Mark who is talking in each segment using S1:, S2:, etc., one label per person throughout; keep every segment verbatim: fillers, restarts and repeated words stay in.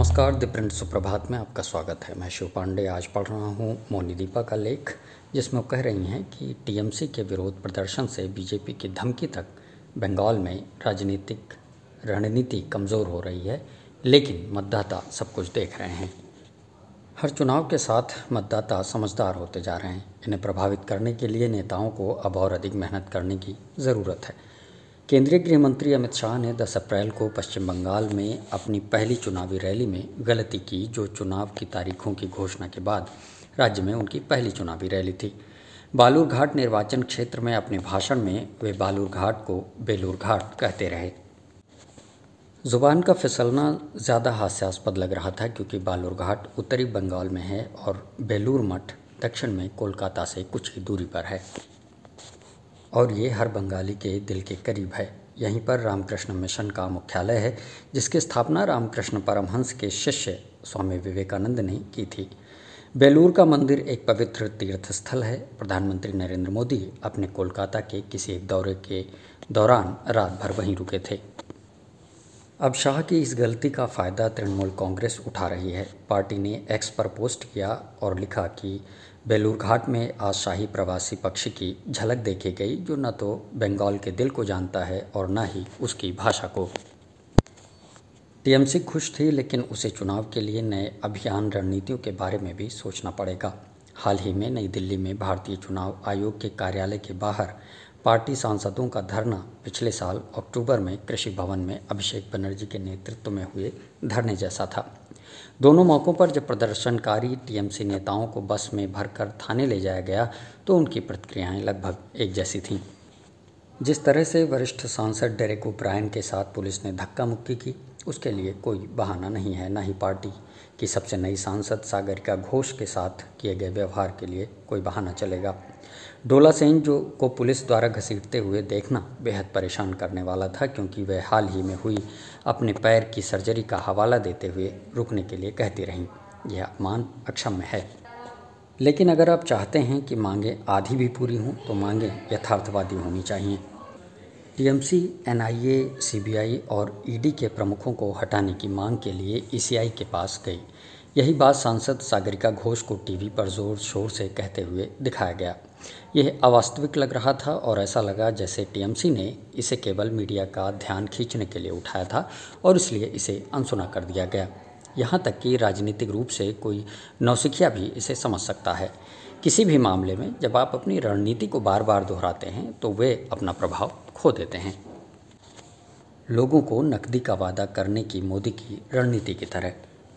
S1: नमस्कार, the print सुप्रभात में आपका स्वागत है। मैं शिव पांडे आज पढ़ रहा हूँ मौनी दीपा का लेख, जिसमें वो कह रही हैं कि टीएमसी के विरोध प्रदर्शन से बीजेपी की धमकी तक बंगाल में राजनीतिक रणनीति कमज़ोर हो रही है, लेकिन मतदाता सब कुछ देख रहे हैं। हर चुनाव के साथ मतदाता समझदार होते जा रहे हैं। इन्हें प्रभावित करने के लिए नेताओं को अब और अधिक मेहनत करने की ज़रूरत है। केंद्रीय गृह मंत्री अमित शाह ने दस अप्रैल को पश्चिम बंगाल में अपनी पहली चुनावी रैली में गलती की, जो चुनाव की तारीखों की घोषणा के बाद राज्य में उनकी पहली चुनावी रैली थी। बालूरघाट निर्वाचन क्षेत्र में अपने भाषण में वे बालूरघाट को बेलूरघाट कहते रहे। जुबान का फिसलना ज़्यादा हास्यास्पद लग रहा था, क्योंकि बालूरघाट उत्तरी बंगाल में है और बेलूर मठ दक्षिण में कोलकाता से कुछ ही दूरी पर है, और ये हर बंगाली के दिल के करीब है। यहीं पर रामकृष्ण मिशन का मुख्यालय है, जिसकी स्थापना रामकृष्ण परमहंस के शिष्य स्वामी विवेकानंद ने की थी। बेलूर का मंदिर एक पवित्र तीर्थ स्थल है। प्रधानमंत्री नरेंद्र मोदी अपने कोलकाता के किसी एक दौरे के दौरान रात भर वहीं रुके थे। अब शाह की इस गलती का फ़ायदा तृणमूल कांग्रेस उठा रही है। पार्टी ने एक्स पर पोस्ट किया और लिखा कि बेलूरघाट में आज शाही प्रवासी पक्षी की झलक देखी गई, जो न तो बंगाल के दिल को जानता है और न ही उसकी भाषा को। टीएमसी खुश थी, लेकिन उसे चुनाव के लिए नए अभियान रणनीतियों के बारे में भी सोचना पड़ेगा। हाल ही में नई दिल्ली में भारतीय चुनाव आयोग के कार्यालय के बाहर पार्टी सांसदों का धरना पिछले साल अक्टूबर में कृषि भवन में अभिषेक बनर्जी के नेतृत्व में हुए धरने जैसा था। दोनों मौक़ों पर जब प्रदर्शनकारी टीएमसी नेताओं को बस में भरकर थाने ले जाया गया, तो उनकी प्रतिक्रियाएं लगभग एक जैसी थीं। जिस तरह से वरिष्ठ सांसद डेरेक ओब्रायन के साथ पुलिस ने धक्का मुक्की की, उसके लिए कोई बहाना नहीं है। न ही पार्टी की सबसे नई सांसद सागरिका घोष के साथ किए गए व्यवहार के लिए कोई बहाना चलेगा। डोला सेन जो को पुलिस द्वारा घसीटते हुए देखना बेहद परेशान करने वाला था, क्योंकि वह हाल ही में हुई अपने पैर की सर्जरी का हवाला देते हुए रुकने के लिए कहती रहीं। यह अपमान अक्षम्य है। लेकिन अगर आप चाहते हैं कि मांगें आधी भी पूरी हों, तो मांगें यथार्थवादी होनी चाहिए। टीएमसी एनआईए, सीबीआई और ईडी के प्रमुखों को हटाने की मांग के लिए ईसीआई के पास गई। यही बात सांसद सागरिका घोष को टीवी पर जोर शोर से कहते हुए दिखाया गया। यह अवास्तविक लग रहा था और ऐसा लगा जैसे टीएमसी ने इसे केवल मीडिया का ध्यान खींचने के लिए उठाया था और इसलिए इसे अनसुना कर दिया गया। यहाँ तक कि राजनीतिक रूप से कोई नौसिखिया भी इसे समझ सकता है। किसी भी मामले में जब आप अपनी रणनीति को बार बार दोहराते हैं, तो वे अपना प्रभाव खो देते हैं। लोगों को नकदी का वादा करने की मोदी की रणनीति की तरह।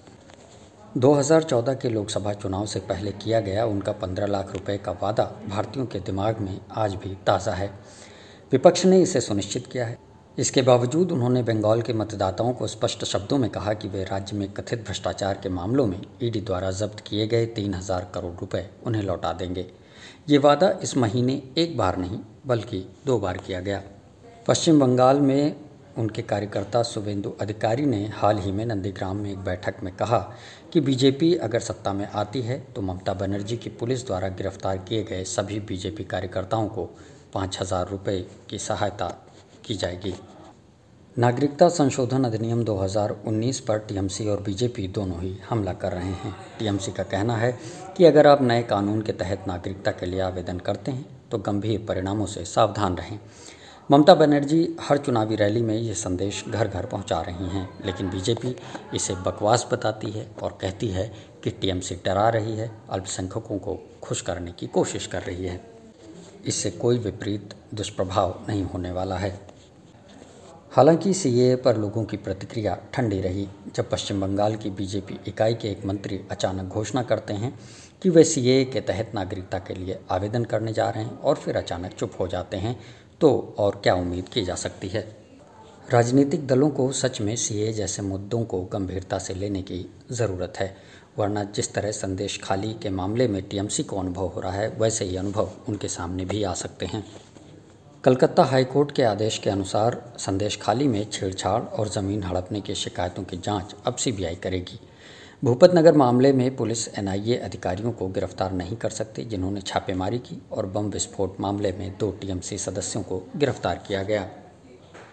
S1: दो हज़ार चौदह के लोकसभा चुनाव से पहले किया गया उनका पंद्रह लाख रुपए का वादा भारतीयों के दिमाग में आज भी ताज़ा है। विपक्ष ने इसे सुनिश्चित किया है। इसके बावजूद उन्होंने बंगाल के मतदाताओं को स्पष्ट शब्दों में कहा कि वे राज्य में कथित भ्रष्टाचार के मामलों में ईडी द्वारा जब्त किए गए तीन हज़ार करोड़ रुपए उन्हें लौटा देंगे। ये वादा इस महीने एक बार नहीं बल्कि दो बार किया गया। पश्चिम बंगाल में उनके कार्यकर्ता शुभेंदु अधिकारी ने हाल ही में नंदीग्राम में एक बैठक में कहा कि बीजेपी अगर सत्ता में आती है, तो ममता बनर्जी की पुलिस द्वारा गिरफ्तार किए गए सभी बीजेपी कार्यकर्ताओं को पाँच हज़ार रुपये की सहायता की जाएगी। नागरिकता संशोधन अधिनियम दो हज़ार उन्नीस पर टीएमसी और बीजेपी दोनों ही हमला कर रहे हैं। टीएमसी का कहना है कि अगर आप नए कानून के तहत नागरिकता के लिए आवेदन करते हैं, तो गंभीर परिणामों से सावधान रहें। ममता बनर्जी हर चुनावी रैली में ये संदेश घर घर पहुंचा रही हैं, लेकिन बीजेपी इसे बकवास बताती है और कहती है कि टीएमसी डरा रही है, अल्पसंख्यकों को खुश करने की कोशिश कर रही है। इससे कोई विपरीत दुष्प्रभाव नहीं होने वाला है। हालांकि सीएए पर लोगों की प्रतिक्रिया ठंडी रही। जब पश्चिम बंगाल की बीजेपी इकाई के एक मंत्री अचानक घोषणा करते हैं कि वे सीएए के तहत नागरिकता के लिए आवेदन करने जा रहे हैं और फिर अचानक चुप हो जाते हैं, तो और क्या उम्मीद की जा सकती है। राजनीतिक दलों को सच में सीएए जैसे मुद्दों को गंभीरता से लेने की ज़रूरत है, वरना जिस तरह संदेश खाली के मामले में टीएमसी को अनुभव हो रहा है, वैसे ही अनुभव उनके सामने भी आ सकते हैं। कलकत्ता हाईकोर्ट के आदेश के अनुसार संदेश खाली में छेड़छाड़ और ज़मीन हड़पने की शिकायतों की जांच अब सीबीआई करेगी। भूपत नगर मामले में पुलिस एनआईए अधिकारियों को गिरफ्तार नहीं कर सकती, जिन्होंने छापेमारी की, और बम विस्फोट मामले में दो टीएमसी सदस्यों को गिरफ्तार किया गया।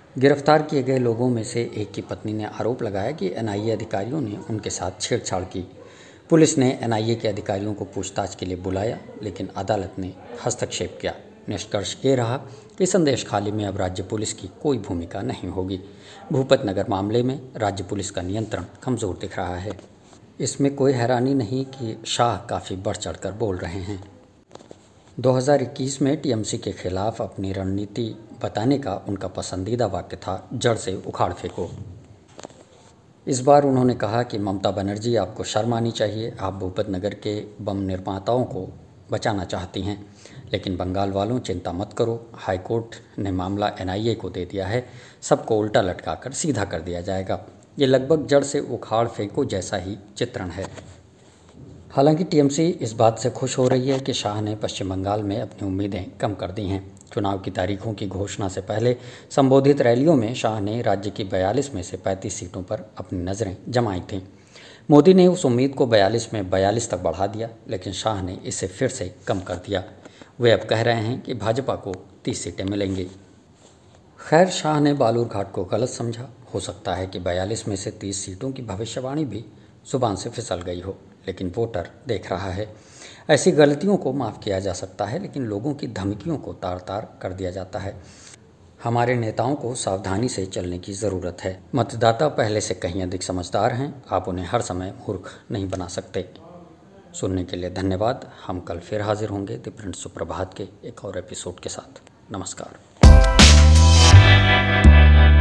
S1: गिरफ्तार किए गए लोगों में से एक की पत्नी ने आरोप लगाया कि एन आई ए अधिकारियों ने उनके साथ छेड़छाड़ की। पुलिस ने एन आई ए के अधिकारियों को पूछताछ के लिए बुलाया, लेकिन अदालत ने हस्तक्षेप किया। निष्कर्ष ये रहा कि संदेश खाली में अब राज्य पुलिस की कोई भूमिका नहीं होगी। भूपत नगर मामले में राज्य पुलिस का नियंत्रण कमज़ोर दिख रहा है। इसमें कोई हैरानी नहीं कि शाह काफ़ी बढ़ चढ़कर बोल रहे हैं। दो हज़ार इक्कीस में टी एम सी के खिलाफ अपनी रणनीति बताने का उनका पसंदीदा वाक्य था, जड़ से उखाड़ फेंको। इस बार उन्होंने कहा कि ममता बनर्जी, आपको शर्म आनी चाहिए। आप भूपत नगर के बम निर्माताओं को बचाना चाहती हैं, लेकिन बंगाल वालों चिंता मत करो, हाईकोर्ट ने मामला एन आई ए को दे दिया है, सबको उल्टा लटकाकर सीधा कर दिया जाएगा। ये लगभग जड़ से उखाड़ फेंको जैसा ही चित्रण है। हालांकि टी एम सी इस बात से खुश हो रही है कि शाह ने पश्चिम बंगाल में अपनी उम्मीदें कम कर दी हैं। चुनाव की तारीखों की घोषणा से पहले संबोधित रैलियों में शाह ने राज्य की बयालीस में से पैंतीस सीटों पर अपनी नज़रें जमाई थीं। मोदी ने उस उम्मीद को बयालीस में बयालीस तक बढ़ा दिया, लेकिन शाह ने इसे फिर से कम कर दिया। वे अब कह रहे हैं कि भाजपा को तीस सीटें मिलेंगी। खैर, शाह ने बालूरघाट को गलत समझा। हो सकता है कि बयालीस में से तीस सीटों की भविष्यवाणी भी जुबान से फिसल गई हो, लेकिन वोटर देख रहा है। ऐसी गलतियों को माफ़ किया जा सकता है, लेकिन लोगों की धमकियों को तार तार कर दिया जाता है। हमारे नेताओं को सावधानी से चलने की ज़रूरत है। मतदाता पहले से कहीं अधिक समझदार हैं, आप उन्हें हर समय मूर्ख नहीं बना सकते। सुनने के लिए धन्यवाद। हम कल फिर हाजिर होंगे द प्रिंट सुप्रभात के एक और एपिसोड के साथ। नमस्कार।